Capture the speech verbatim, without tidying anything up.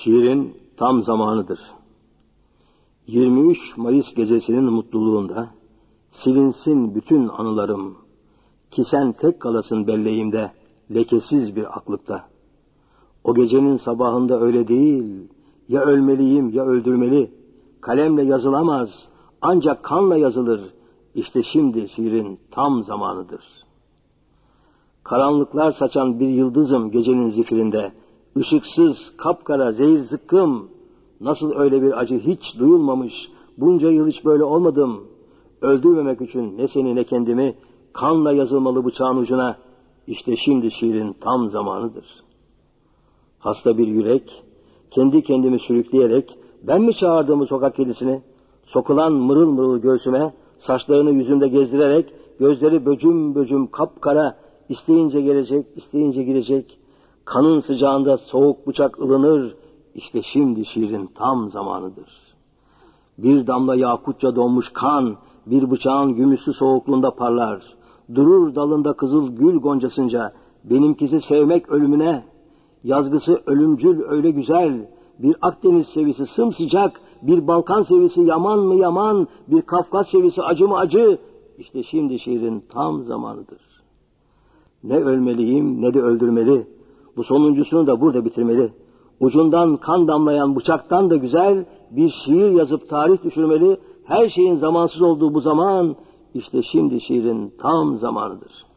Şiirin tam zamanıdır. yirmi üç Mayıs gecesinin mutluluğunda silinsin bütün anılarım, ki sen tek kalasın belleğimde, lekesiz bir aklıkta. O gecenin sabahında öyle değil, ya ölmeliyim ya öldürmeli, kalemle yazılamaz, ancak kanla yazılır, işte şimdi şiirin tam zamanıdır. Karanlıklar saçan bir yıldızım gecenin zifirinde, ışıksız, kapkara, zehir zıkkım, nasıl öyle bir acı hiç duyulmamış, bunca yıl hiç böyle olmadım. Öldürmemek için ne seni ne kendimi, kanla yazılmalı bıçağın ucuna, işte şimdi şiirin tam zamanıdır. Hasta bir yürek, kendi kendimi sürükleyerek, ben mi çağırdım bu sokak kedisini? Sokulan mırıl mırıl göğsüme, saçlarını yüzümde gezdirerek, gözleri böcüm böcüm kapkara, isteyince gelecek, isteyince girecek. Kanın sıcağında soğuk bıçak ılınır, işte şimdi şiirin tam zamanıdır. Bir damla yakutça donmuş kan, bir bıçağın gümüşlü soğukluğunda parlar. Durur dalında kızıl gül goncasınca, benimkisi sevmek ölümüne. Yazgısı ölümcül öyle güzel, bir Akdeniz sevisi sımsıcak, bir Balkan sevisi yaman mı yaman, bir Kafkas sevisi acı mı acı. İşte şimdi şiirin tam zamanıdır. Ne ölmeliyim ne de öldürmeli, bu sonuncusunu da burada bitirmeli. Ucundan kan damlayan bıçaktan da güzel, bir şiir yazıp tarih düşürmeli. Her şeyin zamansız olduğu bu zaman, işte şimdi şiirin tam zamanıdır.